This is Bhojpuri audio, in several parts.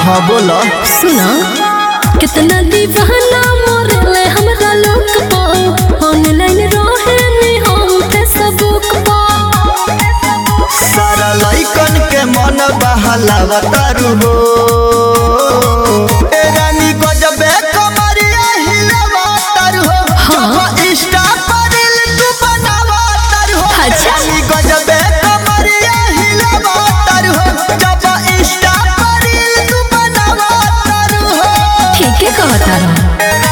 हाँ बोला। सुना कितना दीवाना मोरले हमरा लोक पो ऑनलाइन रहे नहीं हम फेसबुक पो सारा लइकन के मन बहलावा तारू हो ए रानी गजबे कमरिया हिलावा तारू हो जब इंस्टा पर रील तू बनावा तारू हो अच्छा। रानी गजबे कमरिया हिलावा तारू हो जब इंस्टा पर रील तू बनावा तारू हो ठीक है कहता रहा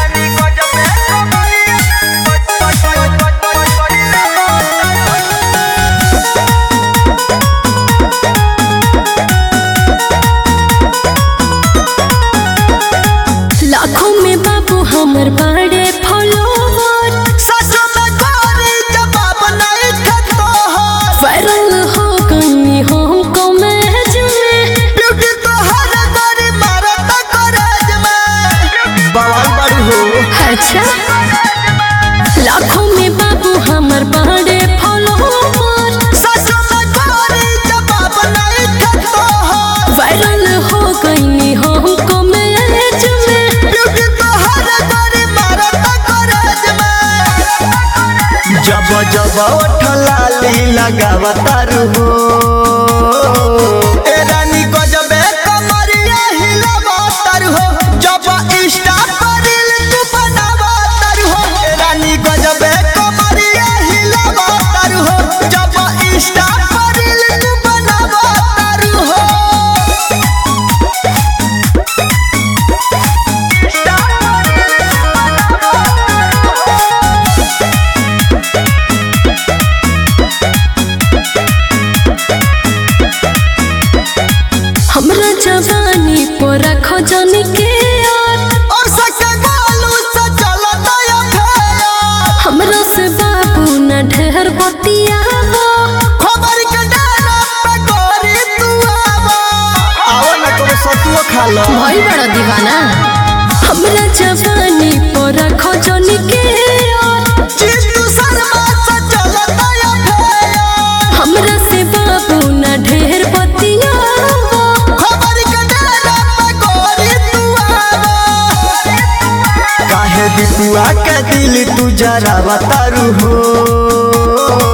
लाखों में बाबू हमर बड़े फॉलोवर सच में गोरी जवाब नहीं खतो हो वायरल हो गई हमको मैच में ब्यूटी तो हर गोरी मारत कॉलेज में बवाल बड़ी हो अच्छा लाखों में बाबू हमर बड़े फॉलोवर सच में गोरी जवाब नहीं खतो हो वायरल हो गई हमको मैच में ब्यूटी तो हर गोरी मारत कॉलेज में जब जब ओठलाली लगावा तारू हो ए रानी गजबे कमरिया हिलावा तारू हो जब इंस्टा पर रील तू बनावा तारू हो ए रानी गजबे कमरिया हिलावा तारू हो जब इंस्टा पर रील तू बनावा तारू हो हमरा जवानी पर रखो जानी के और सके बालू से चलता या फेया हमरा से बाबू न ढेर बतियाबो खबर के डेरा पे गोरी तू आवा आओ ना को सतुआ खा लो भाई बड़ा दीवाना हमरा जवानी पर रखो जानी के चित्तू शर्मा से चलता या फेया हमरा से बाबू न ढेर बतियाबो खबर के डेरा पे गोरी तू आवा काहे दिपुआ के दिल तू जरा बतारू हो